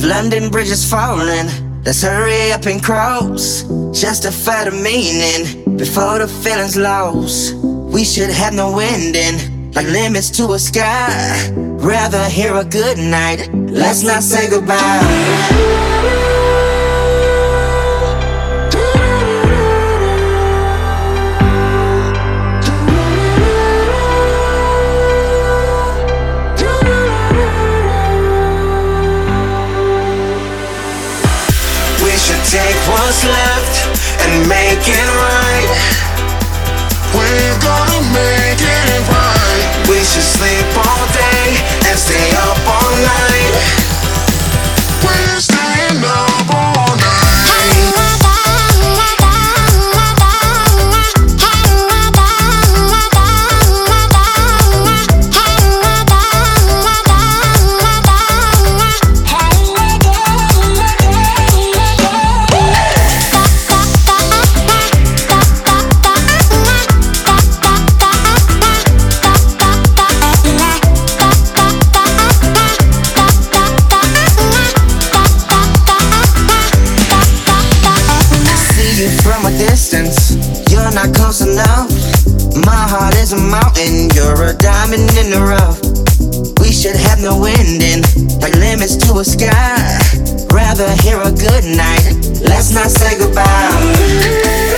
If London Bridge is falling, let's hurry up and cross. Justify the meaning before the feeling's lost. We should have no ending, like limits to a sky. Rather hear a good night, let's not say goodbye. Take what's left and make it right. We're gonna make it right. We should sleep all day and stay up all night. We're staying up all night. From a distance, you're not close enough. My heart is a mountain, you're a diamond in the rough. We should have no ending, like limits to a sky. Rather hear a good night, let's not say goodbye.